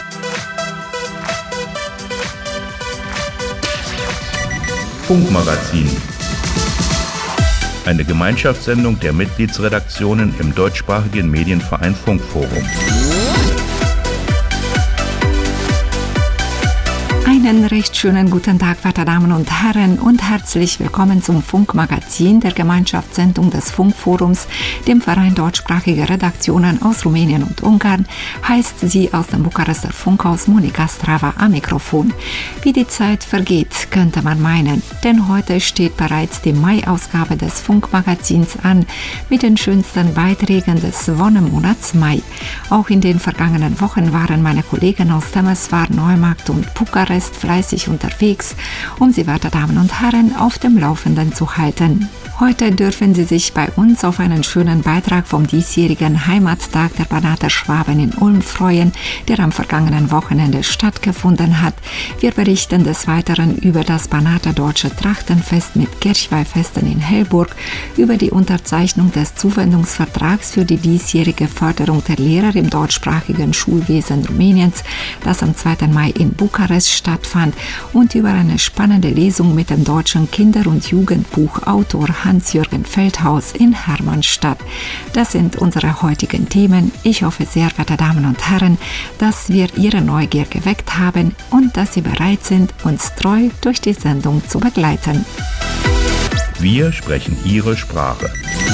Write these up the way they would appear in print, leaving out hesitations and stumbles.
Funkmagazin. Eine Gemeinschaftssendung der Mitgliedsredaktionen im deutschsprachigen Medienverein Funkforum. Einen recht schönen guten Tag, werte Damen und Herren, und herzlich willkommen zum Funkmagazin, der Gemeinschaftssendung des Funkforums, dem Verein deutschsprachiger Redaktionen aus Rumänien und Ungarn, heißt sie aus dem Bukarester Funkhaus Monika Strava am Mikrofon. Wie die Zeit vergeht, könnte man meinen, denn heute steht bereits die Mai-Ausgabe des Funkmagazins an, mit den schönsten Beiträgen des Wonnemonats Mai. Auch in den vergangenen Wochen waren meine Kollegen aus Temeswar, Neumarkt und Bukarest fleißig unterwegs, um Sie, werte Damen und Herren, auf dem Laufenden zu halten. Heute dürfen Sie sich bei uns auf einen schönen Beitrag vom diesjährigen Heimattag der Banater Schwaben in Ulm freuen, der am vergangenen Wochenende stattgefunden hat. Wir berichten des Weiteren über das Banater Deutsche Trachtenfest mit Kirchweihfesten in Hellburg, über die Unterzeichnung des Zuwendungsvertrags für die diesjährige Förderung der Lehrer im deutschsprachigen Schulwesen Rumäniens, das am 2. Mai in Bukarest stattfand, und über eine spannende Lesung mit dem deutschen Kinder- und Jugendbuchautor Hans-Jürgen Feldhaus in Hermannstadt. Das sind unsere heutigen Themen. Ich hoffe sehr, werte Damen und Herren, dass wir Ihre Neugier geweckt haben und dass Sie bereit sind, uns treu durch die Sendung zu begleiten. Wir sprechen Ihre Sprache.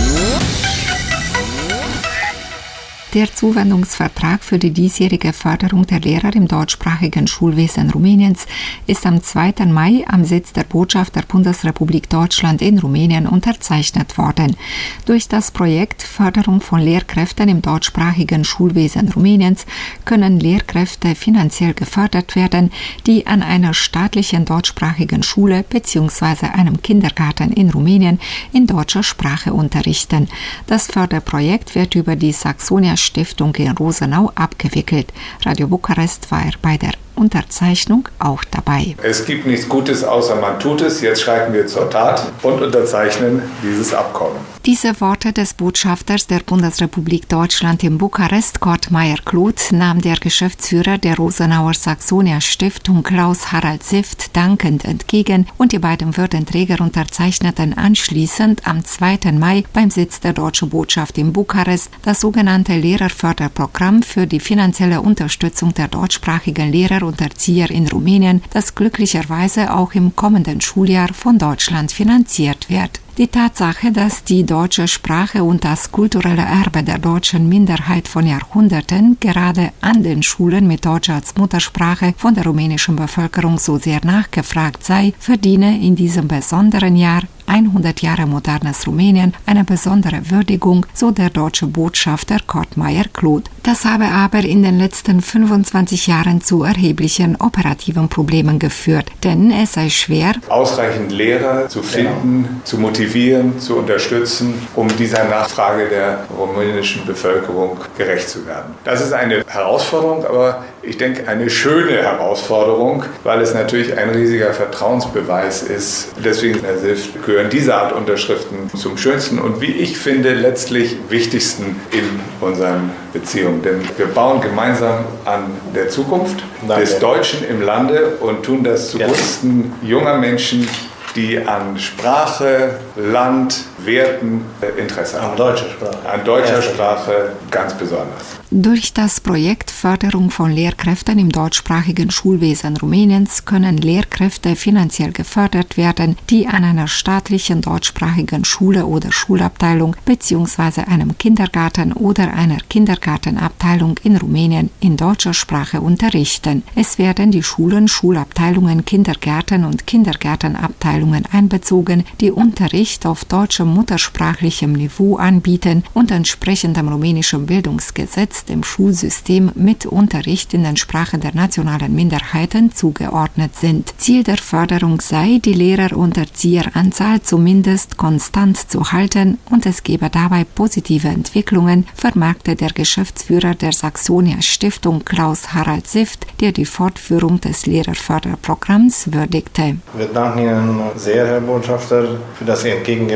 Der Zuwendungsvertrag für die diesjährige Förderung der Lehrer im deutschsprachigen Schulwesen Rumäniens ist am 2. Mai am Sitz der Botschaft der Bundesrepublik Deutschland in Rumänien unterzeichnet worden. Durch das Projekt Förderung von Lehrkräften im deutschsprachigen Schulwesen Rumäniens können Lehrkräfte finanziell gefördert werden, die an einer staatlichen deutschsprachigen Schule bzw. einem Kindergarten in Rumänien in deutscher Sprache unterrichten. Das Förderprojekt wird über die Saxonia Stiftung in Rosenau abgewickelt. Radio Bukarest war bei der Unterzeichnung auch dabei. Es gibt nichts Gutes, außer man tut es. Jetzt schreiten wir zur Tat und unterzeichnen dieses Abkommen. Diese Worte des Botschafters der Bundesrepublik Deutschland in Bukarest, Kurt Meyer-Kluth, nahm der Geschäftsführer der Rosenauer Saxonia Stiftung, Klaus-Harald Sift, dankend entgegen, und die beiden Würdenträger unterzeichneten anschließend am 2. Mai beim Sitz der deutschen Botschaft in Bukarest das sogenannte Lehrerförderprogramm für die finanzielle Unterstützung der deutschsprachigen Lehrer und Erzieher in Rumänien, das glücklicherweise auch im kommenden Schuljahr von Deutschland finanziert wird. Die Tatsache, dass die deutsche Sprache und das kulturelle Erbe der deutschen Minderheit von Jahrhunderten gerade an den Schulen mit Deutsch als Muttersprache von der rumänischen Bevölkerung so sehr nachgefragt sei, verdiene in diesem besonderen Jahr 100 Jahre modernes Rumänien eine besondere Würdigung, so der deutsche Botschafter Kurt Meyer-Kluth. Das habe aber in den letzten 25 Jahren zu erheblichen operativen Problemen geführt, denn es sei schwer, ausreichend Lehrer zu finden, zu motivieren, zu unterstützen, um dieser Nachfrage der rumänischen Bevölkerung gerecht zu werden. Das ist eine Herausforderung, aber ich denke eine schöne Herausforderung, weil es natürlich ein riesiger Vertrauensbeweis ist. Deswegen, Herr Sift, gehören diese Art Unterschriften zum schönsten und, wie ich finde, letztlich wichtigsten in unseren Beziehungen. Denn wir bauen gemeinsam an der Zukunft des Deutschen im Lande und tun das zugunsten junger Menschen, die an Sprache, Land, Werten Interesse haben. An deutscher Sprache ganz besonders. Durch das Projekt Förderung von Lehrkräften im deutschsprachigen Schulwesen Rumäniens können Lehrkräfte finanziell gefördert werden, die an einer staatlichen deutschsprachigen Schule oder Schulabteilung bzw. einem Kindergarten oder einer Kindergartenabteilung in Rumänien in deutscher Sprache unterrichten. Es werden die Schulen, Schulabteilungen, Kindergärten und Kindergartenabteilungen einbezogen, die Unterricht auf deutschem muttersprachlichem Niveau anbieten und entsprechend dem rumänischen Bildungsgesetz dem Schulsystem mit Unterricht in den Sprachen der nationalen Minderheiten zugeordnet sind. Ziel der Förderung sei, die Lehrer- und Erzieheranzahl zumindest konstant zu halten, und es gebe dabei positive Entwicklungen, vermerkte der Geschäftsführer der Saxonia Stiftung Klaus-Harald Sift, der die Fortführung des Lehrerförderprogramms würdigte. Wir danken Ihnen sehr, Herr Botschafter, für das entgegengebrachte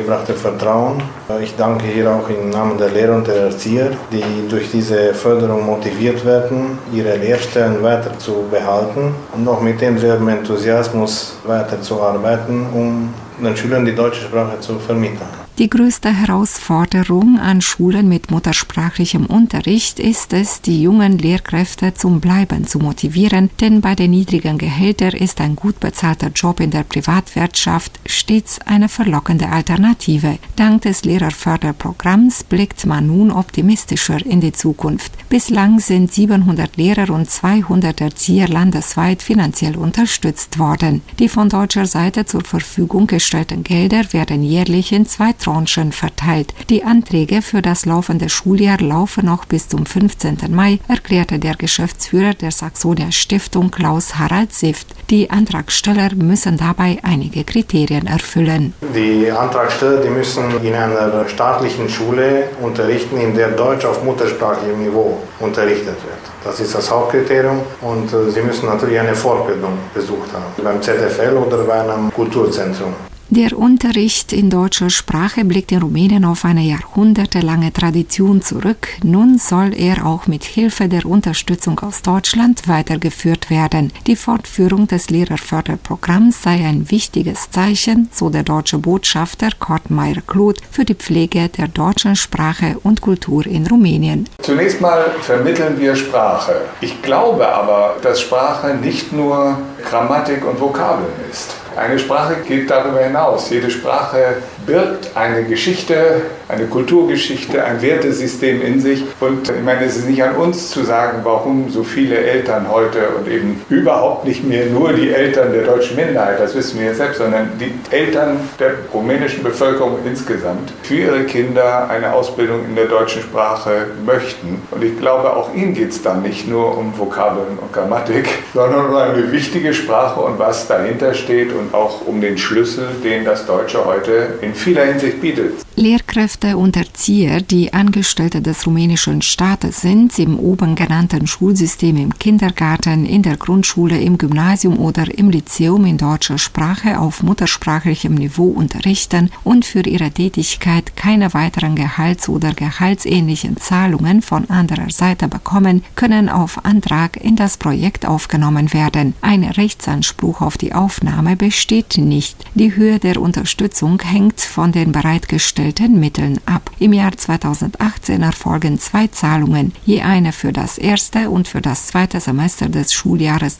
Vertrauen. Ich danke hier auch im Namen der Lehrer und der Erzieher, die durch diese Förderung motiviert werden, ihre Lehrstellen weiter zu behalten und noch mit demselben Enthusiasmus weiterzuarbeiten, um den Schülern die deutsche Sprache zu vermitteln. Die größte Herausforderung an Schulen mit muttersprachlichem Unterricht ist es, die jungen Lehrkräfte zum Bleiben zu motivieren, denn bei den niedrigen Gehältern ist ein gut bezahlter Job in der Privatwirtschaft stets eine verlockende Alternative. Dank des Lehrerförderprogramms blickt man nun optimistischer in die Zukunft. Bislang sind 700 Lehrer und 200 Erzieher landesweit finanziell unterstützt worden. Die von deutscher Seite zur Verfügung gestellten Gelder werden jährlich in 2 Tranchen verteilt. Die Anträge für das laufende Schuljahr laufen noch bis zum 15. Mai, erklärte der Geschäftsführer der Saxonia Stiftung Klaus-Harald Sift. Die Antragsteller müssen dabei einige Kriterien erfüllen. Die Antragsteller, die müssen in einer staatlichen Schule unterrichten, in der Deutsch auf muttersprachlichem Niveau unterrichtet wird. Das ist das Hauptkriterium und sie müssen natürlich eine Fortbildung besucht haben, beim ZFL oder bei einem Kulturzentrum. Der Unterricht in deutscher Sprache blickt in Rumänien auf eine jahrhundertelange Tradition zurück. Nun soll er auch mit Hilfe der Unterstützung aus Deutschland weitergeführt werden. Die Fortführung des Lehrerförderprogramms sei ein wichtiges Zeichen, so der deutsche Botschafter Kurt Meyer-Kluth, für die Pflege der deutschen Sprache und Kultur in Rumänien. Zunächst mal vermitteln wir Sprache. Ich glaube aber, dass Sprache nicht nur Grammatik und Vokabeln ist. Eine Sprache geht darüber hinaus. Jede Sprache birgt eine Geschichte, eine Kulturgeschichte, ein Wertesystem in sich. Und ich meine, es ist nicht an uns zu sagen, warum so viele Eltern heute und eben überhaupt nicht mehr nur die Eltern der deutschen Minderheit, das wissen wir selbst, sondern die Eltern der rumänischen Bevölkerung insgesamt für ihre Kinder eine Ausbildung in der deutschen Sprache möchten. Und ich glaube, auch ihnen geht es dann nicht nur um Vokabeln und Grammatik, sondern um eine wichtige Sprache und was dahinter steht und auch um den Schlüssel, den das Deutsche heute in vieler Hinsicht bietet. Lehrkräfte und Erzieher, die Angestellte des rumänischen Staates sind, im oben genannten Schulsystem im Kindergarten, in der Grundschule, im Gymnasium oder im Lyzeum in deutscher Sprache auf muttersprachlichem Niveau unterrichten und für ihre Tätigkeit keine weiteren Gehalts- oder gehaltsähnlichen Zahlungen von anderer Seite bekommen, können auf Antrag in das Projekt aufgenommen werden. Ein Rechtsanspruch auf die Aufnahme besteht nicht. Die Höhe der Unterstützung hängt von den bereitgestellten Mitteln ab. Im Jahr 2018 erfolgen 2 Zahlungen, je eine für das erste und für das zweite Semester des Schuljahres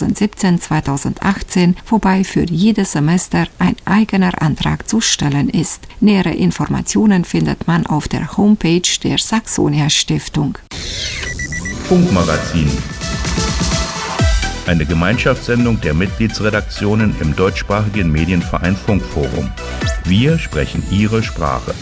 2017-2018, wobei für jedes Semester ein eigener Antrag zu stellen ist. Nähere Informationen findet man auf der Homepage der Saxonia Stiftung. Funkmagazin. Eine Gemeinschaftssendung der Mitgliedsredaktionen im deutschsprachigen Medienverein Funkforum. Wir sprechen Ihre Sprache.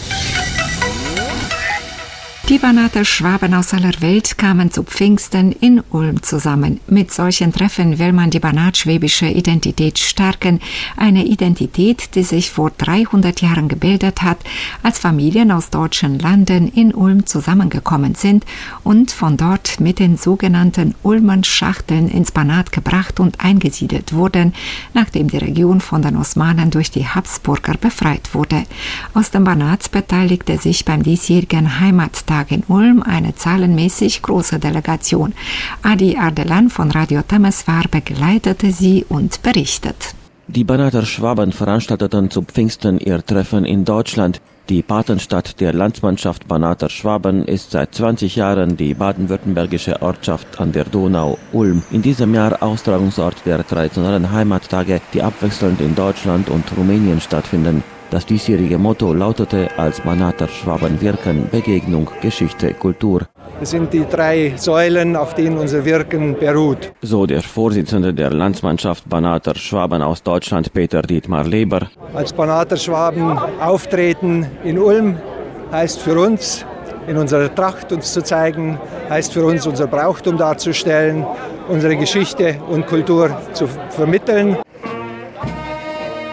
Die Banater Schwaben aus aller Welt kamen zu Pfingsten in Ulm zusammen. Mit solchen Treffen will man die banatschwäbische Identität stärken. Eine Identität, die sich vor 300 Jahren gebildet hat, als Familien aus deutschen Landen in Ulm zusammengekommen sind und von dort mit den sogenannten Ulmen-Schachteln ins Banat gebracht und eingesiedelt wurden, nachdem die Region von den Osmanen durch die Habsburger befreit wurde. Aus dem Banat beteiligte sich beim diesjährigen Heimattag in Ulm eine zahlenmäßig große Delegation. Adi Ardelan von Radio Temeswar begleitete sie und berichtet. Die Banater Schwaben veranstalteten zu Pfingsten ihr Treffen in Deutschland. Die Patenstadt der Landsmannschaft Banater Schwaben ist seit 20 Jahren die baden-württembergische Ortschaft an der Donau Ulm. In diesem Jahr Austragungsort der traditionellen Heimattage, die abwechselnd in Deutschland und Rumänien stattfinden. Das diesjährige Motto lautete: als Banater Schwaben wirken, Begegnung, Geschichte, Kultur. Das sind die 3 Säulen, auf denen unser Wirken beruht. So der Vorsitzende der Landsmannschaft Banater Schwaben aus Deutschland, Peter Dietmar Leber. Als Banater Schwaben auftreten in Ulm heißt für uns, in unserer Tracht uns zu zeigen, heißt für uns, unser Brauchtum darzustellen, unsere Geschichte und Kultur zu vermitteln.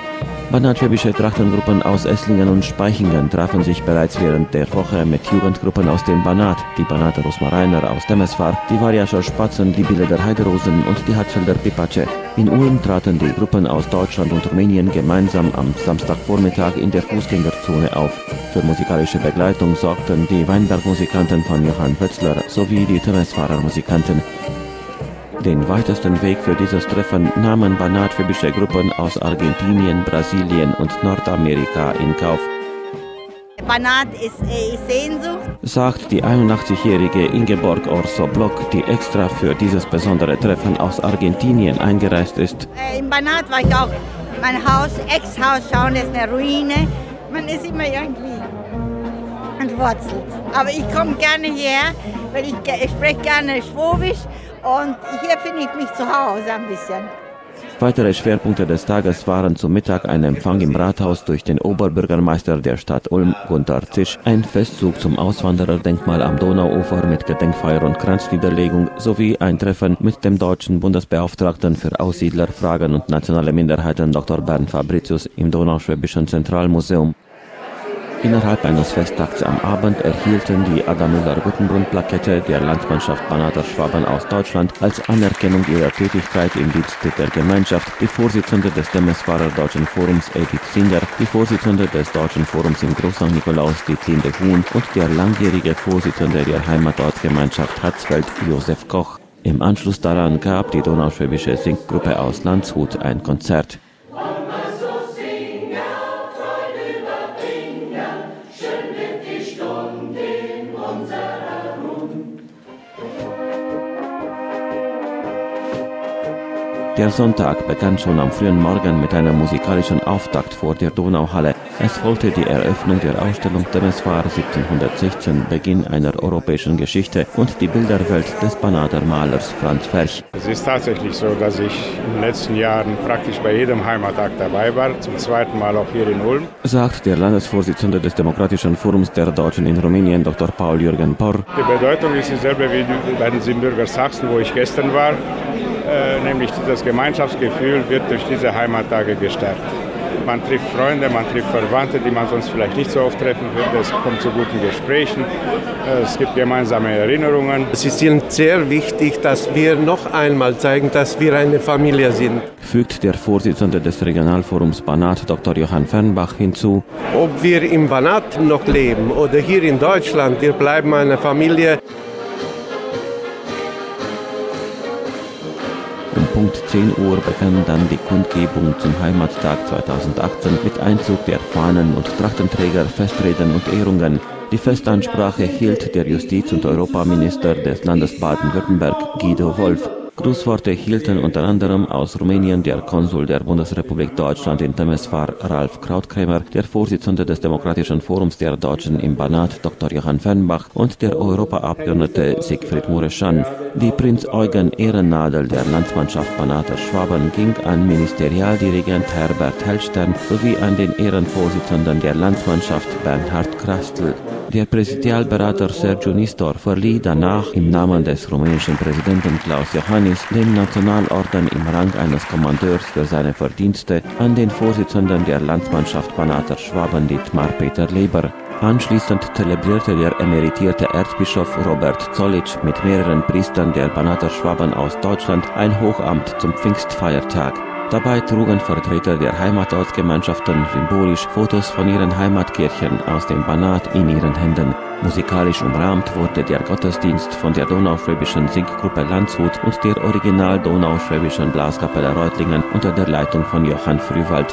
Banat-schwäbische Trachtengruppen aus Esslingen und Spaichingen trafen sich bereits während der Woche mit Jugendgruppen aus dem Banat, die Banater Rosmarainer aus Temeswar, die Varjascher Spatzen, die Bieleter Heiderosen und die Hatzfelder Pipace. In Ulm traten die Gruppen aus Deutschland und Rumänien gemeinsam am Samstagvormittag in der Fußgängerzone auf. Für musikalische Begleitung sorgten die Weinberg-Musikanten von Johann Wetzler sowie die Temeswarer Musikanten. Den weitesten Weg für dieses Treffen nahmen banat-schwäbische Gruppen aus Argentinien, Brasilien und Nordamerika in Kauf. Banat ist Sehnsucht, sagt die 81-jährige Ingeborg Orso-Block, die extra für dieses besondere Treffen aus Argentinien eingereist ist. In Banat war ich auch mein Haus, Ex-Haus schauen, das ist eine Ruine. Man ist immer irgendwie entwurzelt. Aber ich komme gerne hierher, weil ich spreche gerne Schwäbisch. Und hier finde ich mich zu Hause ein bisschen. Weitere Schwerpunkte des Tages waren zum Mittag ein Empfang im Rathaus durch den Oberbürgermeister der Stadt Ulm, Gunter Zisch, ein Festzug zum Auswandererdenkmal am Donauufer mit Gedenkfeier und Kranzniederlegung sowie ein Treffen mit dem deutschen Bundesbeauftragten für Aussiedlerfragen und nationale Minderheiten Dr. Bernd Fabricius im Donauschwäbischen Zentralmuseum. Innerhalb eines Festakts am Abend erhielten die Ada Müller-Guttenbrunn-Plakette der Landsmannschaft Banater Schwaben aus Deutschland als Anerkennung ihrer Tätigkeit im Dienste der Gemeinschaft die Vorsitzende des Temeswarer Deutschen Forums Edith Singer, die Vorsitzende des Deutschen Forums in Groß St. Nikolaus Dietlinde Huhn und der langjährige Vorsitzende der Heimatortgemeinschaft Hatzfeld Josef Koch. Im Anschluss daran gab die donauschwäbische Singgruppe aus Landshut ein Konzert. Der Sonntag begann schon am frühen Morgen mit einem musikalischen Auftakt vor der Donauhalle. Es folgte die Eröffnung der Ausstellung Temeswar 1716, Beginn einer europäischen Geschichte und die Bilderwelt des Banater Malers Franz Ferch. Es ist tatsächlich so, dass ich in den letzten Jahren praktisch bei jedem Heimattag dabei war, zum zweiten Mal auch hier in Ulm, sagt der Landesvorsitzende des Demokratischen Forums der Deutschen in Rumänien, Dr. Paul-Jürgen Porr. Die Bedeutung ist dieselbe wie bei den Siebenbürger Sachsen, wo ich gestern war. Nämlich das Gemeinschaftsgefühl wird durch diese Heimattage gestärkt. Man trifft Freunde, man trifft Verwandte, die man sonst vielleicht nicht so oft treffen würde. Es kommt zu guten Gesprächen, es gibt gemeinsame Erinnerungen. Es ist sehr wichtig, dass wir noch einmal zeigen, dass wir eine Familie sind. Fügt der Vorsitzende des Regionalforums Banat, Dr. Johann Fernbach, hinzu. Ob wir im Banat noch leben oder hier in Deutschland, wir bleiben eine Familie. Um Punkt 10 Uhr begann dann die Kundgebung zum Heimattag 2018 mit Einzug der Fahnen und Trachtenträger, Festreden und Ehrungen. Die Festansprache hielt der Justiz- und Europaminister des Landes Baden-Württemberg, Guido Wolf. Grußworte hielten unter anderem aus Rumänien der Konsul der Bundesrepublik Deutschland in Temeswar, Ralf Krautkrämer, der Vorsitzende des Demokratischen Forums der Deutschen im Banat, Dr. Johann Fernbach und der Europaabgeordnete Siegfried Mureschan. Die Prinz Eugen Ehrennadel der Landsmannschaft Banater Schwaben ging an Ministerialdirigent Herbert Hellstern sowie an den Ehrenvorsitzenden der Landsmannschaft Bernhard Krastl. Der Präsidialberater Sergiu Nistor verlieh danach im Namen des rumänischen Präsidenten Klaus Iohannis den Nationalorden im Rang eines Kommandeurs für seine Verdienste an den Vorsitzenden der Landsmannschaft Banater Schwaben Dietmar Peter Leber. Anschließend zelebrierte der emeritierte Erzbischof Robert Zollitsch mit mehreren Priestern der Banater Schwaben aus Deutschland ein Hochamt zum Pfingstfeiertag. Dabei trugen Vertreter der Heimatortsgemeinschaften symbolisch Fotos von ihren Heimatkirchen aus dem Banat in ihren Händen. Musikalisch umrahmt wurde der Gottesdienst von der donauschwäbischen Singgruppe Landshut und der original donauschwäbischen Blaskapelle Reutlingen unter der Leitung von Johann Frühwald.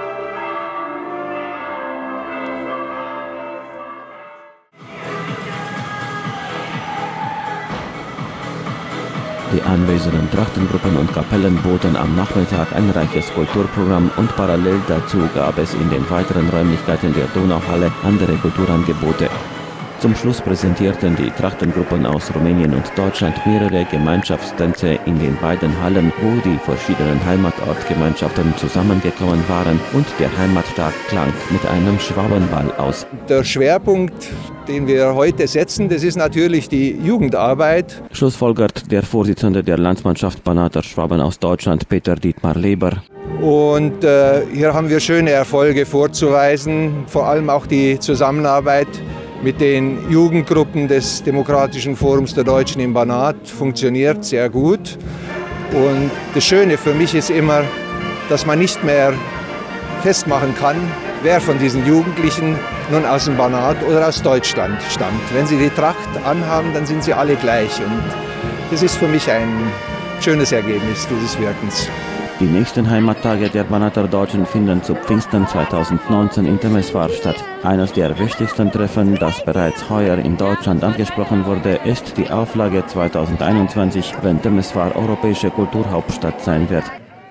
Die anwesenden Trachtengruppen und Kapellen boten am Nachmittag ein reiches Kulturprogramm und parallel dazu gab es in den weiteren Räumlichkeiten der Donauhalle andere Kulturangebote. Zum Schluss präsentierten die Trachtengruppen aus Rumänien und Deutschland mehrere Gemeinschaftstänze in den beiden Hallen, wo die verschiedenen Heimatortgemeinschaften zusammengekommen waren, und der Heimattag klang mit einem Schwabenball aus. Der Schwerpunkt, den wir heute setzen, das ist natürlich die Jugendarbeit. Schlussfolgert der Vorsitzende der Landsmannschaft Banater Schwaben aus Deutschland, Peter Dietmar Leber. Und hier haben wir schöne Erfolge vorzuweisen, vor allem auch die Zusammenarbeit mit den Jugendgruppen des Demokratischen Forums der Deutschen im Banat funktioniert sehr gut. Und das Schöne für mich ist immer, dass man nicht mehr festmachen kann, wer von diesen Jugendlichen nun aus dem Banat oder aus Deutschland stammt. Wenn sie die Tracht anhaben, dann sind sie alle gleich. Und das ist für mich ein schönes Ergebnis dieses Wirkens. Die nächsten Heimattage der Banater Deutschen finden zu Pfingsten 2019 in Temeswar statt. Eines der wichtigsten Treffen, das bereits heuer in Deutschland angesprochen wurde, ist die Auflage 2021, wenn Temeswar europäische Kulturhauptstadt sein wird.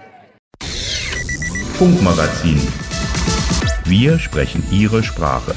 Funkmagazin. Wir sprechen Ihre Sprache.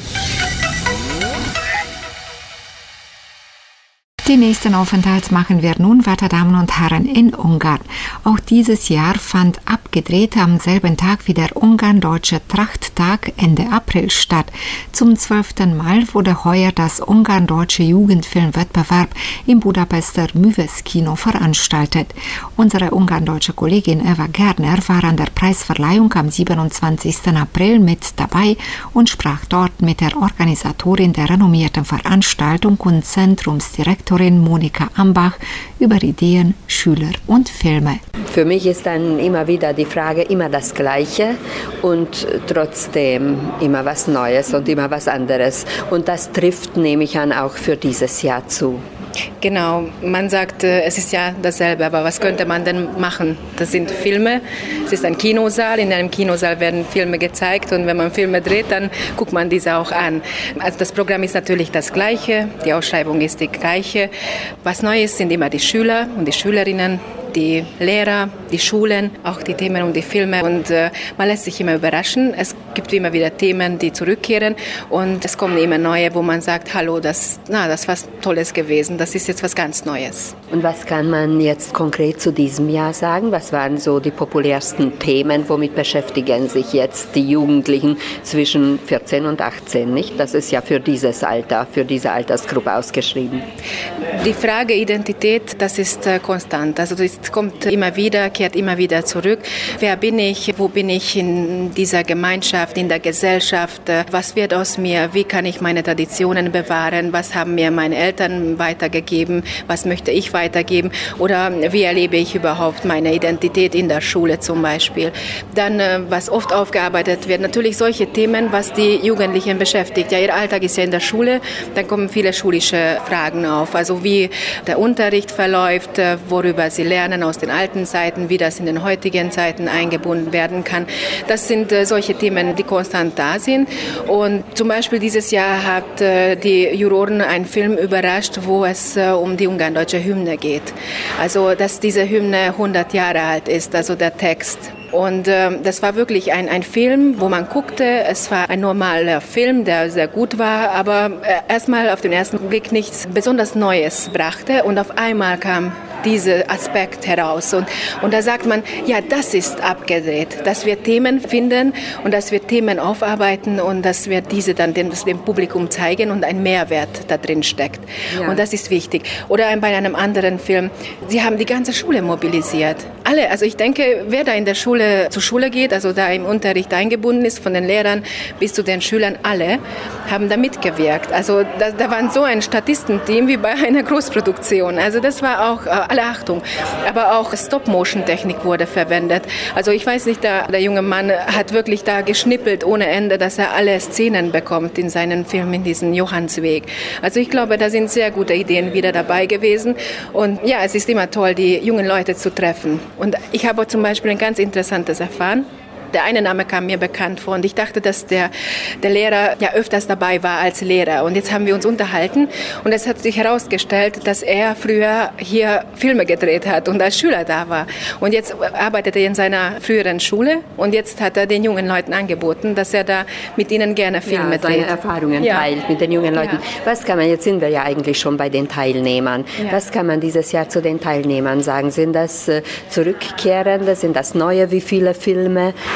Den nächsten Aufenthalt machen wir nun, werte Damen und Herren, in Ungarn. Auch dieses Jahr fand abgedreht am selben Tag wie der Ungarn-Deutsche Trachttag Ende April statt. Zum 12. Mal wurde heuer das Ungarn-Deutsche Jugendfilmwettbewerb im Budapester Művészkino veranstaltet. Unsere ungarn-deutsche Kollegin Eva Gerner war an der Preisverleihung am 27. April mit dabei und sprach dort mit der Organisatorin der renommierten Veranstaltung und Zentrumsdirektorin Monika Ambach über Ideen, Schüler und Filme. Für mich ist dann immer wieder die Frage, immer das Gleiche und trotzdem immer was Neues und immer was anderes. Und das trifft, nehme ich an, auch für dieses Jahr zu. Genau, man sagt, es ist ja dasselbe, aber was könnte man denn machen? Das sind Filme, es ist ein Kinosaal, in einem Kinosaal werden Filme gezeigt und wenn man Filme dreht, dann guckt man diese auch an. Also das Programm ist natürlich das Gleiche, die Ausschreibung ist die gleiche. Was neu ist, sind immer die Schüler und die Schülerinnen, die Lehrer, die Schulen, auch die Themen und die Filme und man lässt sich immer überraschen. Es gibt immer wieder Themen, die zurückkehren und es kommen immer neue, wo man sagt, hallo, das war was Tolles gewesen, das ist jetzt was ganz Neues. Und was kann man jetzt konkret zu diesem Jahr sagen? Was waren so die populärsten Themen? Womit beschäftigen sich jetzt die Jugendlichen zwischen 14 und 18, nicht? Das ist ja für dieses Alter, für diese Altersgruppe ausgeschrieben. Die Frage Identität, das ist konstant. Also das kommt immer wieder, kehrt immer wieder zurück. Wer bin ich? Wo bin ich in dieser Gemeinschaft, in der Gesellschaft? Was wird aus mir? Wie kann ich meine Traditionen bewahren? Was haben mir meine Eltern weitergegeben? Was möchte ich weitergeben? Oder wie erlebe ich überhaupt meine Identität in der Schule zum Beispiel? Dann, was oft aufgearbeitet wird, natürlich solche Themen, was die Jugendlichen beschäftigt. Ja, ihr Alltag ist ja in der Schule, dann kommen viele schulische Fragen auf. Also wie der Unterricht verläuft, worüber sie lernen aus den alten Zeiten, wie das in den heutigen Zeiten eingebunden werden kann. Das sind solche Themen, die konstant da sind. Und zum Beispiel dieses Jahr hat die Juroren einen Film überrascht, wo es um die ungarn-deutsche Hymne geht. Also, dass diese Hymne 100 Jahre alt ist, also der Text. Und das war wirklich ein Film, wo man guckte. Es war ein normaler Film, der sehr gut war, aber erstmal auf den ersten Blick nichts besonders Neues brachte. Und auf einmal kam dieser Aspekt heraus. Und da sagt man, ja, das ist abgedreht, dass wir Themen finden und dass wir Themen aufarbeiten und dass wir diese dann dem Publikum zeigen und ein Mehrwert da drin steckt. Ja. Und das ist wichtig. Oder bei einem anderen Film, sie haben die ganze Schule mobilisiert. Alle, also ich denke, wer da in der Schule zur Schule geht, also da im Unterricht eingebunden ist, von den Lehrern bis zu den Schülern, alle haben da mitgewirkt. Also da war so ein Statistenteam wie bei einer Großproduktion. Also das war auch alle Achtung. Aber auch Stop-Motion-Technik wurde verwendet. Also ich weiß nicht, der junge Mann hat wirklich da geschnippelt ohne Ende, dass er alle Szenen bekommt in seinen Film, in diesen Johannsweg. Also ich glaube, da sind sehr gute Ideen wieder dabei gewesen. Und ja, es ist immer toll, die jungen Leute zu treffen. Und ich habe zum Beispiel ein ganz interessantes erfahren. Der eine Name kam mir bekannt vor und ich dachte, dass der Lehrer ja öfters dabei war als Lehrer. Und jetzt haben wir uns unterhalten und es hat sich herausgestellt, dass er früher hier Filme gedreht hat und als Schüler da war. Und jetzt arbeitet er in seiner früheren Schule und jetzt hat er den jungen Leuten angeboten, dass er da mit ihnen gerne Filme dreht. Seine Erfahrungen teilt mit den jungen Leuten. Ja. Was kann man, jetzt sind wir ja eigentlich schon bei den Teilnehmern. Ja. Was kann man dieses Jahr zu den Teilnehmern sagen? Sind das Zurückkehrende, sind das neue, wie viele Filme?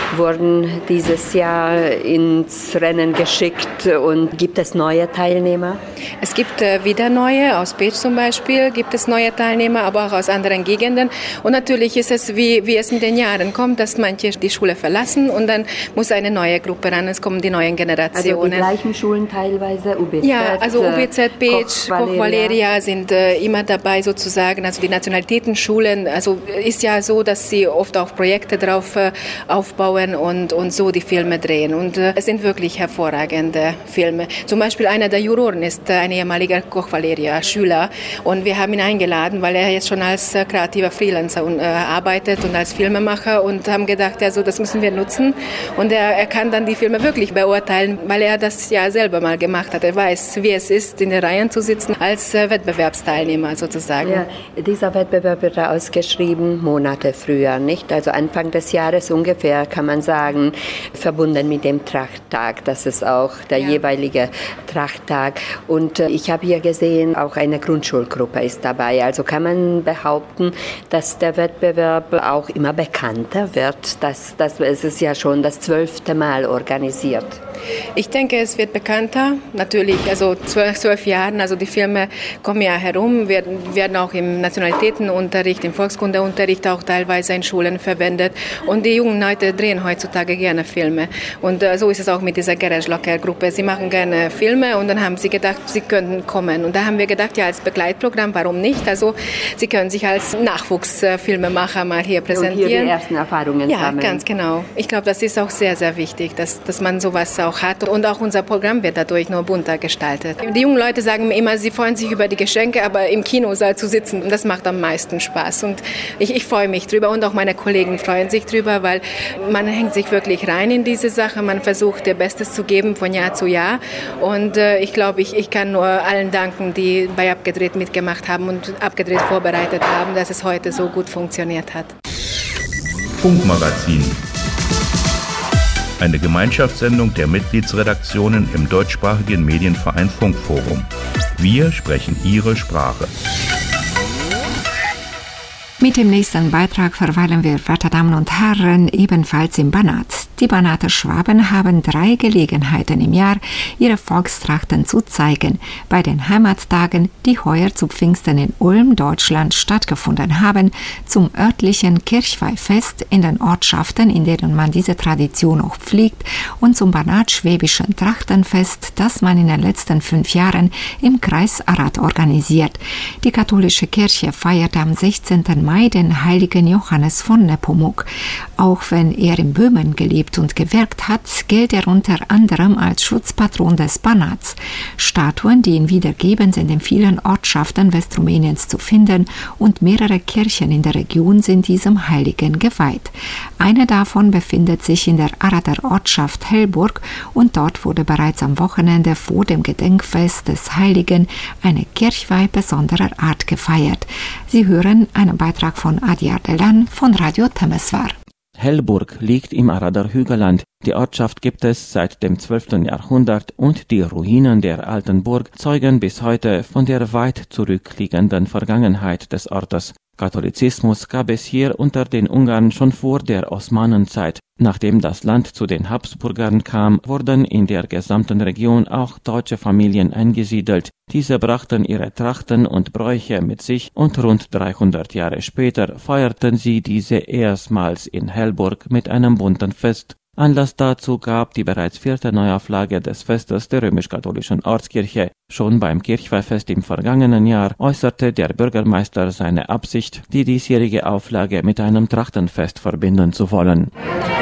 wurden dieses Jahr ins Rennen geschickt und gibt es neue Teilnehmer? Es gibt wieder neue, aus Pécs zum Beispiel gibt es neue Teilnehmer, aber auch aus anderen Gegenden. Und natürlich ist es, wie es mit den Jahren kommt, dass manche die Schule verlassen und dann muss eine neue Gruppe ran, es kommen die neuen Generationen. Also die gleichen Schulen teilweise, UBZ? Ja, also UBZ, Pécs, Koch Valeria sind immer dabei sozusagen, also die Nationalitätenschulen. Also ist ja so, dass sie oft auch Projekte drauf aufbauen und so die Filme drehen. Und es sind wirklich hervorragende Filme. Zum Beispiel einer der Juroren ist ein ehemaliger Koch Valeria Schüler und wir haben ihn eingeladen, weil er jetzt schon als kreativer Freelancer arbeitet und als Filmemacher und haben gedacht, also das müssen wir nutzen und er kann dann die Filme wirklich beurteilen, weil er das ja selber mal gemacht hat. Er weiß, wie es ist, in den Reihen zu sitzen als Wettbewerbsteilnehmer sozusagen. Ja, dieser Wettbewerb wird ausgeschrieben Monate früher, nicht? Also Anfang des Jahres ungefähr, kann man sagen, verbunden mit dem Trachttag. Das ist auch der jeweilige Trachttag. Und ich habe hier gesehen, auch eine Grundschulgruppe ist dabei. Also kann man behaupten, dass der Wettbewerb auch immer bekannter wird. Es ist ja schon das 12. Mal organisiert. Ich denke, es wird bekannter, natürlich, also 12 Jahren, also die Filme kommen ja herum, werden auch im Nationalitätenunterricht, im Volkskundeunterricht auch teilweise in Schulen verwendet und die jungen Leute drehen heutzutage gerne Filme und so ist es auch mit dieser Gereshlocker-Gruppe, sie machen gerne Filme und dann haben sie gedacht, sie könnten kommen und da haben wir gedacht, ja als Begleitprogramm, warum nicht, also sie können sich als Nachwuchsfilmemacher mal hier präsentieren. Und hier die ersten Erfahrungen sammeln. Ja, ganz genau. Ich glaube, das ist auch sehr, sehr wichtig, dass man sowas auch hat und auch unser Programm wird dadurch nur bunter gestaltet. Die jungen Leute sagen mir immer, sie freuen sich über die Geschenke, aber im Kinosaal zu sitzen, das macht am meisten Spaß und ich freue mich drüber und auch meine Kollegen freuen sich drüber, weil man hängt sich wirklich rein in diese Sache, man versucht ihr Bestes zu geben von Jahr zu Jahr und ich glaube, ich kann nur allen danken, die bei Abgedreht mitgemacht haben und Abgedreht vorbereitet haben, dass es heute so gut funktioniert hat. Funkmagazin. Eine Gemeinschaftssendung der Mitgliedsredaktionen im deutschsprachigen Medienverein Funkforum. Wir sprechen Ihre Sprache. Mit dem nächsten Beitrag verweilen wir, werte Damen und Herren, ebenfalls im Banat. Die Banater Schwaben haben 3 Gelegenheiten im Jahr, ihre Volkstrachten zu zeigen. Bei den Heimattagen, die heuer zu Pfingsten in Ulm, Deutschland, stattgefunden haben, zum örtlichen Kirchweihfest in den Ortschaften, in denen man diese Tradition auch pflegt, und zum Banat-Schwäbischen Trachtenfest, das man in den letzten 5 Jahren im Kreis Arad organisiert. Die katholische Kirche feierte am 16. Mai den heiligen Johannes von Nepomuk. Auch wenn er in Böhmen gelebt und gewirkt hat, gilt er unter anderem als Schutzpatron des Banats. Statuen, die ihn wiedergeben, sind in vielen Ortschaften Westrumäniens zu finden und mehrere Kirchen in der Region sind diesem Heiligen geweiht. Eine davon befindet sich in der Arader Ortschaft Hellburg und dort wurde bereits am Wochenende vor dem Gedenkfest des Heiligen eine Kirchweih besonderer Art gefeiert. Sie hören einen Beitrag von Adyar Delan von Radio Temesvar. Hellburg liegt im Arader Hügelland. Die Ortschaft gibt es seit dem 12. Jahrhundert und die Ruinen der alten Burg zeugen bis heute von der weit zurückliegenden Vergangenheit des Ortes. Katholizismus gab es hier unter den Ungarn schon vor der Osmanenzeit. Nachdem das Land zu den Habsburgern kam, wurden in der gesamten Region auch deutsche Familien eingesiedelt. Diese brachten ihre Trachten und Bräuche mit sich und rund 300 Jahre später feierten sie diese erstmals in Hellburg mit einem bunten Fest. Anlass dazu gab die bereits 4. Neuauflage des Festes der römisch-katholischen Ortskirche. Schon beim Kirchweihfest im vergangenen Jahr äußerte der Bürgermeister seine Absicht, die diesjährige Auflage mit einem Trachtenfest verbinden zu wollen.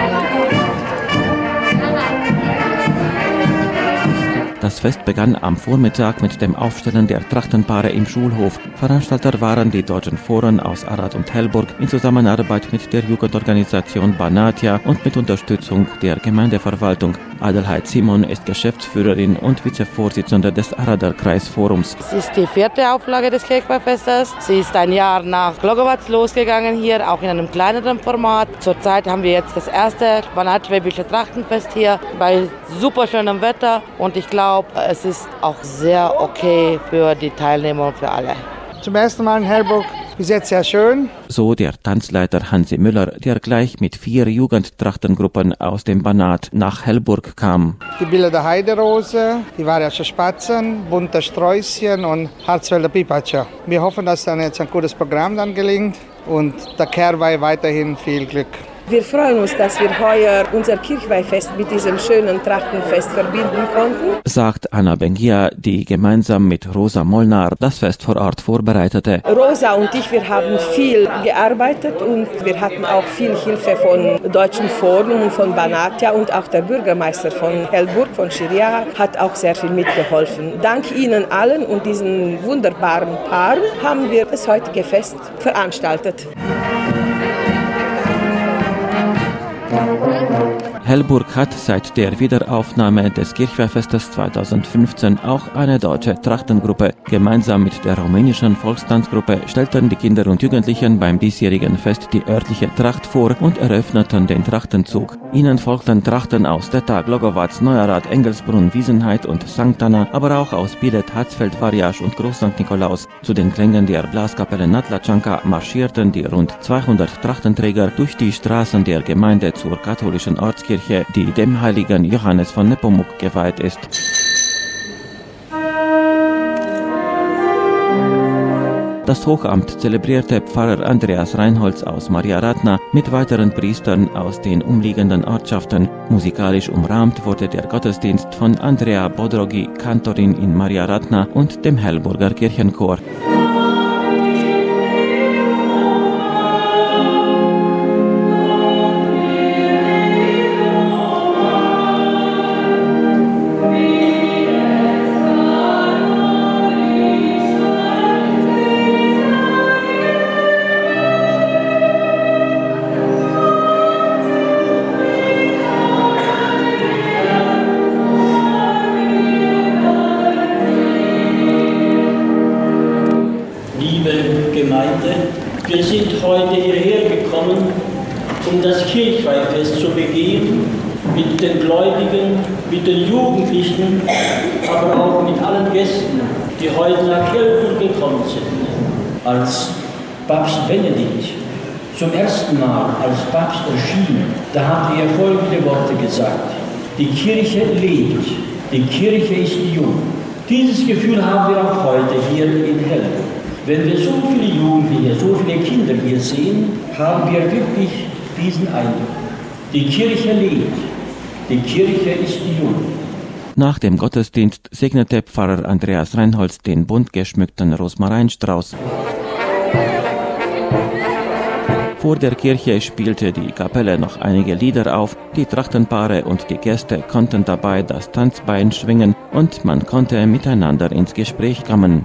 Das Fest begann am Vormittag mit dem Aufstellen der Trachtenpaare im Schulhof. Veranstalter waren die deutschen Foren aus Arad und Hellburg in Zusammenarbeit mit der Jugendorganisation Banatia und mit Unterstützung der Gemeindeverwaltung. Adelheid Simon ist Geschäftsführerin und Vizevorsitzende des Arader Kreisforums. Es ist die 4. Auflage des Kirchweihfestes. Sie ist ein Jahr nach Glogowatz losgegangen hier, auch in einem kleineren Format. Zurzeit haben wir jetzt das erste Banat-Schwäbische Trachtenfest hier bei super schönem Wetter und ich glaube, es ist auch sehr okay für die Teilnehmer und für alle. Zum ersten Mal in Hellburg Bis jetzt sehr schön. So der Tanzleiter Hansi Müller, der gleich mit 4 Jugendtrachtengruppen aus dem Banat nach Hellburg kam. Die Bilder Heiderose, die Variasche Spatzen, bunte Sträußchen und Harzfelder Pipatscha. Wir hoffen, dass dann jetzt ein gutes Programm dann gelingt und der Kirchweih weiterhin viel Glück. Wir freuen uns, dass wir heuer unser Kirchweihfest mit diesem schönen Trachtenfest verbinden konnten, sagt Anna Bengia, die gemeinsam mit Rosa Molnar das Fest vor Ort vorbereitete. Rosa und ich, wir haben viel gearbeitet und wir hatten auch viel Hilfe von Deutschen Forum und von Banatia und auch der Bürgermeister von Hellburg, von Schiria, hat auch sehr viel mitgeholfen. Dank Ihnen allen und diesen wunderbaren Paaren haben wir das heutige Fest veranstaltet. Hellburg hat seit der Wiederaufnahme des Kirchweihfestes 2015 auch eine deutsche Trachtengruppe. Gemeinsam mit der rumänischen Volkstanzgruppe stellten die Kinder und Jugendlichen beim diesjährigen Fest die örtliche Tracht vor und eröffneten den Trachtenzug. Ihnen folgten Trachten aus Detta, Glogowatz, Neuerath, Engelsbrunn, Wiesenheid und St. Anna, aber auch aus Bilet, Hatzfeld, Variasch und Groß St. Nikolaus. Zu den Klängen der Blaskapelle Natlačanka marschierten die rund 200 Trachtenträger durch die Straßen der Gemeinde zur katholischen Ortskirche, die dem heiligen Johannes von Nepomuk geweiht ist. Das Hochamt zelebrierte Pfarrer Andreas Reinholz aus Mariaratna mit weiteren Priestern aus den umliegenden Ortschaften. Musikalisch umrahmt wurde der Gottesdienst von Andrea Bodrogi, Kantorin in Mariaratna, und dem Hellburger Kirchenchor. Wir sind heute hierher gekommen, um das Kirchweihfest zu begehen, mit den Gläubigen, mit den Jugendlichen, aber auch mit allen Gästen, die heute nach Hellburg gekommen sind. Als Papst Benedikt zum ersten Mal als Papst erschien, da hat er folgende Worte gesagt: Die Kirche lebt, die Kirche ist jung. Dieses Gefühl haben wir auch heute hier in Hellburg. Wenn wir so viele Jugendliche, so viele Kinder hier sehen, haben wir wirklich diesen Eindruck. Die Kirche lebt, die Kirche ist jung. Nach dem Gottesdienst segnete Pfarrer Andreas Reinholz den bunt geschmückten Rosmarinstrauß. Vor der Kirche spielte die Kapelle noch einige Lieder auf, die Trachtenpaare und die Gäste konnten dabei das Tanzbein schwingen und man konnte miteinander ins Gespräch kommen.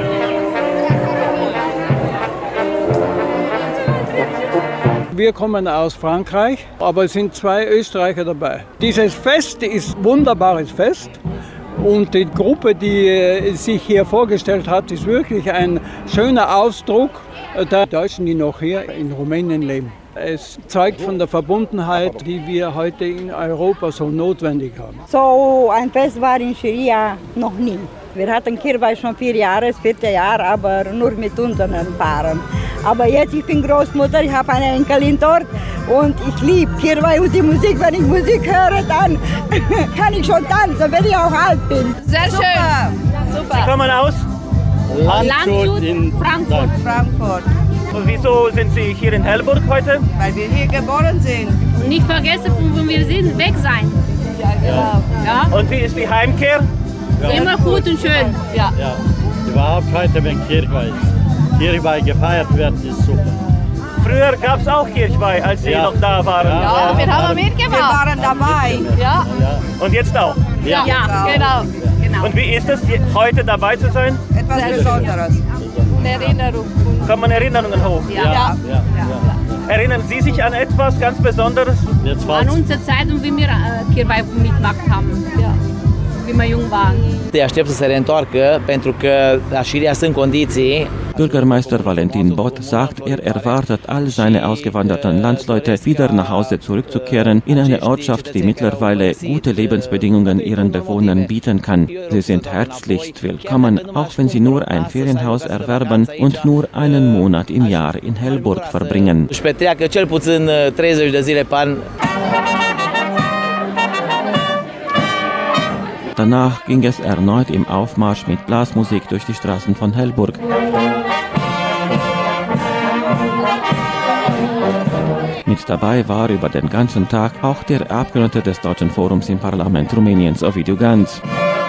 Wir kommen aus Frankreich, aber es sind 2 Österreicher dabei. Dieses Fest ist ein wunderbares Fest und die Gruppe, die sich hier vorgestellt hat, ist wirklich ein schöner Ausdruck der Deutschen, die noch hier in Rumänien leben. Es zeugt von der Verbundenheit, die wir heute in Europa so notwendig haben. So ein Fest war in Schiria noch nie. Wir hatten Kirchweih schon 4 Jahre, das 4. Jahr, aber nur mit unseren Paaren. Aber jetzt, ich bin Großmutter, ich habe eine Enkelin dort und ich liebe Kirchweih und die Musik. Wenn ich Musik höre, dann kann ich schon tanzen, wenn ich auch alt bin. Sehr schön. Super. Sie kommen aus? Landshut in Frankfurt. Und wieso sind Sie hier in Hellburg heute? Weil wir hier geboren sind. Und nicht vergessen, wo wir sind, weg sein. Ja, genau. Ja? Und wie ist die Heimkehr? Ja. Immer gut und schön. Ja. Ja. Überhaupt heute, wenn Kirchweih gefeiert wird, ist super. Früher gab es auch Kirchweih, als Sie noch da waren. Ja, wir haben mitgemacht. Wir waren dabei. Ja. Und jetzt auch? Ja, genau. Und wie ist es, heute dabei zu sein? Etwas Besonderes. Eine Erinnerung. Kommen Erinnerungen hoch? Ja. Erinnern Sie sich an etwas ganz Besonderes? An unsere Zeit, wie wir Kirchweih mitgemacht haben. Ja. Wie wir jung waren. Te aștept să se reîntoarcă pentru că la Șiria sunt condiții. Bürgermeister Valentin Bott sagt, er erwartet all seine ausgewanderten Landsleute wieder nach Hause zurückzukehren in eine Ortschaft, die mittlerweile gute Lebensbedingungen ihren Bewohnern bieten kann. Sie sind herzlichst willkommen, auch wenn sie nur ein Ferienhaus erwerben und nur einen Monat im Jahr in Helburg verbringen. Danach ging es erneut im Aufmarsch mit Blasmusik durch die Straßen von Helburg. Mit dabei war über den ganzen Tag auch der Abgeordnete des Deutschen Forums im Parlament Rumäniens, Ovidiu Ganz.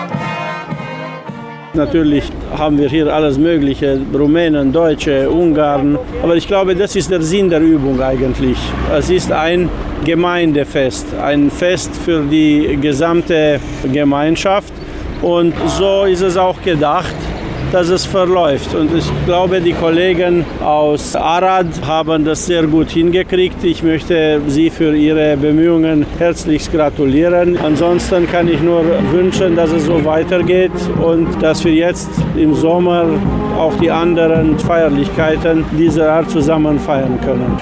Natürlich haben wir hier alles Mögliche, Rumänen, Deutsche, Ungarn. Aber ich glaube, das ist der Sinn der Übung eigentlich. Es ist ein Gemeindefest, ein Fest für die gesamte Gemeinschaft. Und so ist es auch gedacht, dass es verläuft. Und ich glaube, die Kollegen aus Arad haben das sehr gut hingekriegt. Ich möchte sie für ihre Bemühungen herzlichst gratulieren. Ansonsten kann ich nur wünschen, dass es so weitergeht und dass wir jetzt im Sommer auch die anderen Feierlichkeiten dieser Art zusammen feiern können.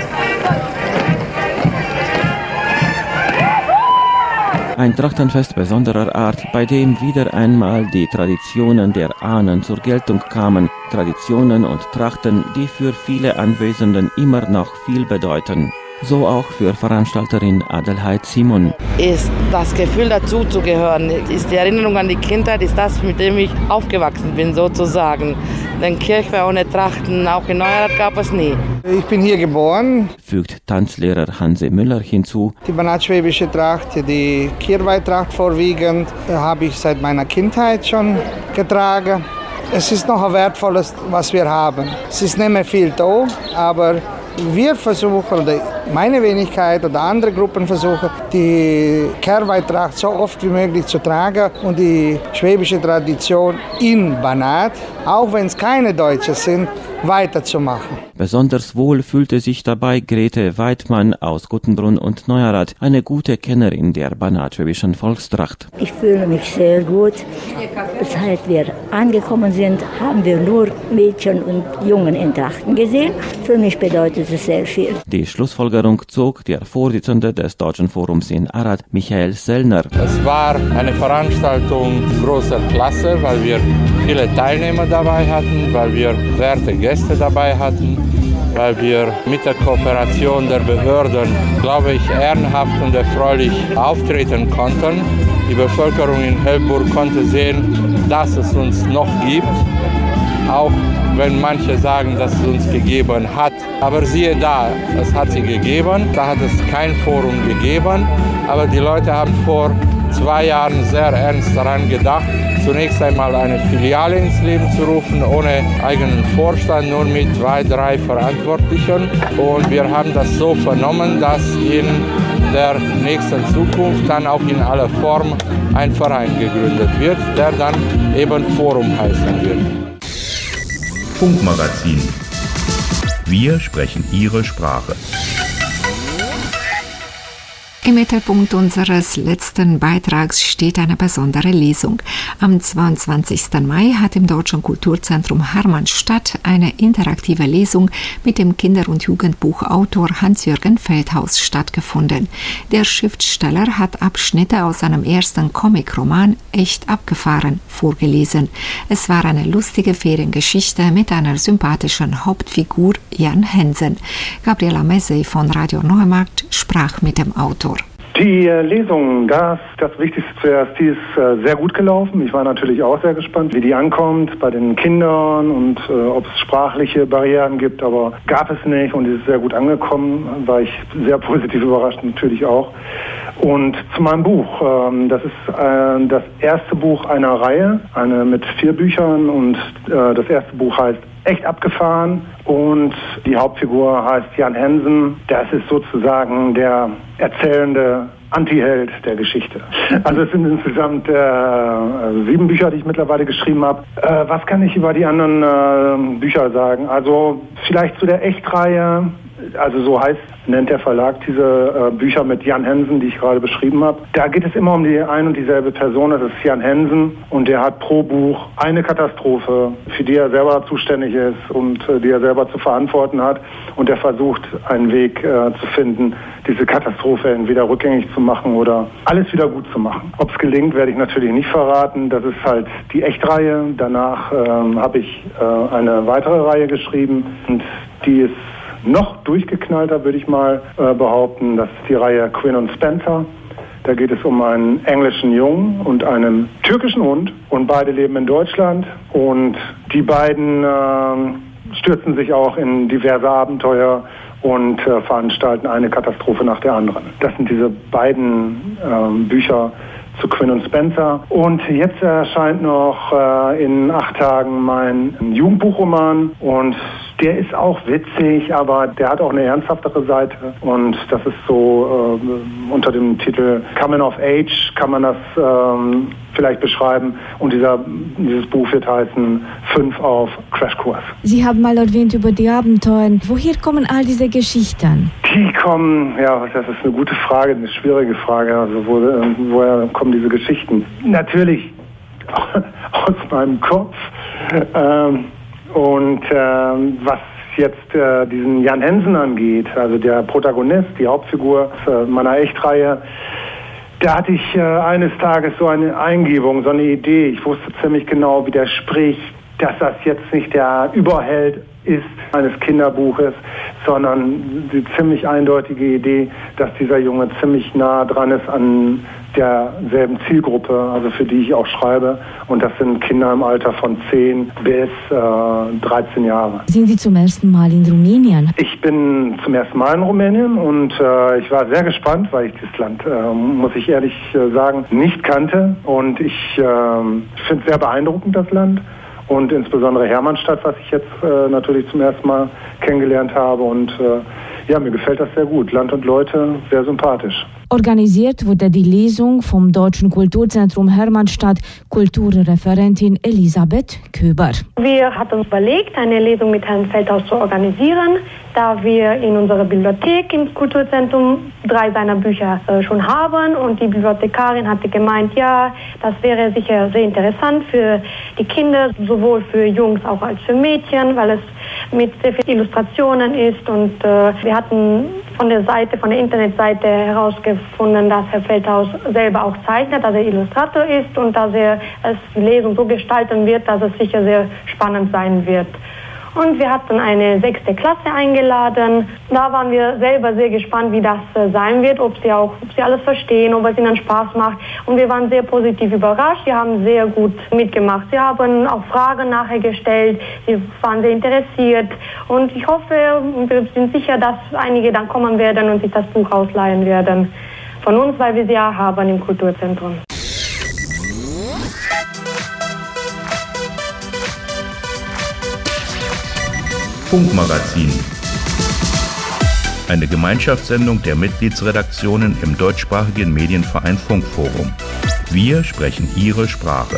Ein Trachtenfest besonderer Art, bei dem wieder einmal die Traditionen der Ahnen zur Geltung kamen. Traditionen und Trachten, die für viele Anwesenden immer noch viel bedeuten. So auch für Veranstalterin Adelheid Simon. Ist das Gefühl dazu zu gehören, ist die Erinnerung an die Kindheit, ist das, mit dem ich aufgewachsen bin sozusagen. Denn Kirchweih ohne Trachten, auch in Neuerat gab es nie. Ich bin hier geboren, fügt Tanzlehrer Hanse Müller hinzu. Die banatschwäbische Tracht, die Kirchweih-Tracht vorwiegend, habe ich seit meiner Kindheit schon getragen. Es ist noch ein wertvolles, was wir haben. Es ist nicht mehr viel da, aber wir versuchen, oder meine Wenigkeit oder andere Gruppen versuchen, die Kirchweih-Tracht so oft wie möglich zu tragen und die schwäbische Tradition in Banat, auch wenn es keine Deutschen sind, weiterzumachen. Besonders wohl fühlte sich dabei Grete Weidmann aus Guttenbrunn und Neuerat, eine gute Kennerin der banatschwäbischen Volkstracht. Ich fühle mich sehr gut. Seit wir angekommen sind, haben wir nur Mädchen und Jungen in Trachten gesehen. Für mich bedeutet es sehr viel. Die Schlussfolgerung zog der Vorsitzende des Deutschen Forums in Arad, Michael Sellner. Es war eine Veranstaltung großer Klasse, weil wir viele Teilnehmer dabei hatten, weil wir werte Gäste dabei hatten, weil wir mit der Kooperation der Behörden, glaube ich, ehrenhaft und erfreulich auftreten konnten. Die Bevölkerung in Helburg konnte sehen, dass es uns noch gibt, auch wenn manche sagen, dass es uns gegeben hat. Aber siehe da, es hat sie gegeben, da hat es kein Forum gegeben, aber die Leute haben vor 2 Jahren sehr ernst daran gedacht, zunächst einmal eine Filiale ins Leben zu rufen, ohne eigenen Vorstand, nur mit 2, 3 Verantwortlichen. Und wir haben das so vernommen, dass in der nächsten Zukunft dann auch in aller Form ein Verein gegründet wird, der dann eben Forum heißen wird. Funkmagazin. Wir sprechen Ihre Sprache. Im Mittelpunkt unseres letzten Beitrags steht eine besondere Lesung. Am 22. Mai hat im Deutschen Kulturzentrum Hermannstadt eine interaktive Lesung mit dem Kinder- und Jugendbuchautor Hans-Jürgen Feldhaus stattgefunden. Der Schriftsteller hat Abschnitte aus seinem ersten Comicroman Echt abgefahren vorgelesen. Es war eine lustige Feriengeschichte mit einer sympathischen Hauptfigur, Jan Hensen. Gabriela Messey von Radio Neumarkt sprach mit dem Autor. Die Lesung, das Wichtigste zuerst, die ist sehr gut gelaufen. Ich war natürlich auch sehr gespannt, wie die ankommt bei den Kindern und ob es sprachliche Barrieren gibt, aber gab es nicht und die ist sehr gut angekommen, war ich sehr positiv überrascht natürlich auch. Und zu meinem Buch, das ist das erste Buch einer Reihe, eine mit 4 Büchern und das erste Buch heißt Echt abgefahren und die Hauptfigur heißt Jan Hensen. Das ist sozusagen der erzählende Antiheld der Geschichte. Also es sind insgesamt 7 Bücher, die ich mittlerweile geschrieben habe. Was kann ich über die anderen Bücher sagen? Also vielleicht zu der Echtreihe also so nennt der Verlag diese Bücher mit Jan Hensen, die ich gerade beschrieben habe. Da geht es immer um die ein und dieselbe Person, das ist Jan Hensen, und der hat pro Buch eine Katastrophe, für die er selber zuständig ist und die er selber zu verantworten hat, und er versucht einen Weg zu finden, diese Katastrophe entweder rückgängig zu machen oder alles wieder gut zu machen. Ob es gelingt, werde ich natürlich nicht verraten. Das ist halt die Echtreihe. Danach habe ich eine weitere Reihe geschrieben, und die ist noch durchgeknallter, würde ich mal behaupten. Das ist die Reihe Quinn und Spencer. Da geht es um einen englischen Jungen und einen türkischen Hund, und beide leben in Deutschland, und die beiden stürzen sich auch in diverse Abenteuer und veranstalten eine Katastrophe nach der anderen. Das sind diese beiden Bücher zu Quinn und Spencer. Und jetzt erscheint noch in 8 Tagen mein Jugendbuchroman, und der ist auch witzig, aber der hat auch eine ernsthaftere Seite, und das ist so unter dem Titel Coming of Age kann man das vielleicht beschreiben, und dieses Buch wird heißen 5 auf Crashkurs. Sie haben mal erwähnt über die Abenteuer. Woher kommen all diese Geschichten? Die kommen, ja, das ist eine gute Frage, eine schwierige Frage. Also woher kommen diese Geschichten? Natürlich aus meinem Kopf. Was jetzt diesen Jan Hensen angeht, also der Protagonist, die Hauptfigur meiner Echtreihe, da hatte ich eines Tages so eine Eingebung, so eine Idee. Ich wusste ziemlich genau, wie der spricht, dass das jetzt nicht der Überheld ist eines Kinderbuches, sondern die ziemlich eindeutige Idee, dass dieser Junge ziemlich nah dran ist an derselben Zielgruppe, also für die ich auch schreibe. Und das sind Kinder im Alter von 10 bis 13 Jahre. Sind Sie zum ersten Mal in Rumänien? Ich bin zum ersten Mal in Rumänien, und ich war sehr gespannt, weil ich das Land, muss ich ehrlich sagen, nicht kannte. Und ich finde es sehr beeindruckend, das Land. Und insbesondere Hermannstadt, was ich jetzt natürlich zum ersten Mal kennengelernt habe. Und ja, mir gefällt das sehr gut. Land und Leute, sehr sympathisch. Organisiert wurde die Lesung vom Deutschen Kulturzentrum Hermannstadt Kulturreferentin Elisabeth Köber. Wir hatten uns überlegt, eine Lesung mit Herrn Feldhaus zu organisieren, da wir in unserer Bibliothek im Kulturzentrum 3 seiner Bücher schon haben, und die Bibliothekarin hatte gemeint, ja, das wäre sicher sehr interessant für die Kinder, sowohl für Jungs auch als für Mädchen, weil es mit sehr vielen Illustrationen ist, und wir hatten von der Internetseite herausgefunden, dass Herr Feldhaus selber auch zeichnet, dass er Illustrator ist und dass er die Lesung so gestalten wird, dass es sicher sehr spannend sein wird. Und wir hatten eine 6. Klasse eingeladen. Da waren wir selber sehr gespannt, wie das sein wird, ob sie alles verstehen, ob es ihnen Spaß macht. Und wir waren sehr positiv überrascht. Sie haben sehr gut mitgemacht. Sie haben auch Fragen nachher gestellt. Sie waren sehr interessiert. Und ich hoffe, wir sind sicher, dass einige dann kommen werden und sich das Buch ausleihen werden von uns, weil wir sie ja haben im Kulturzentrum. Funkmagazin. Eine Gemeinschaftssendung der Mitgliedsredaktionen im deutschsprachigen Medienverein Funkforum. Wir sprechen Ihre Sprache.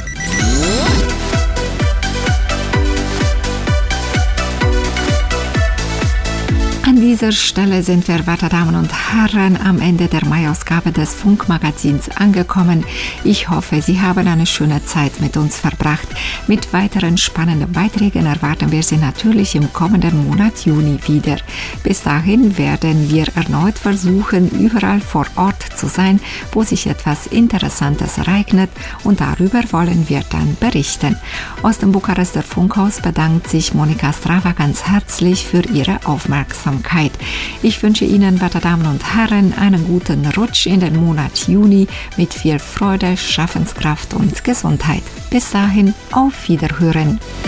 An dieser Stelle sind wir, werte Damen und Herren, am Ende der Mai-Ausgabe des Funkmagazins angekommen. Ich hoffe, Sie haben eine schöne Zeit mit uns verbracht. Mit weiteren spannenden Beiträgen erwarten wir Sie natürlich im kommenden Monat Juni wieder. Bis dahin werden wir erneut versuchen, überall vor Ort zu sein, wo sich etwas Interessantes ereignet, und darüber wollen wir dann berichten. Aus dem Bukarester Funkhaus bedankt sich Monika Strava ganz herzlich für Ihre Aufmerksamkeit. Ich wünsche Ihnen, werte Damen und Herren, einen guten Rutsch in den Monat Juni mit viel Freude, Schaffenskraft und Gesundheit. Bis dahin, auf Wiederhören.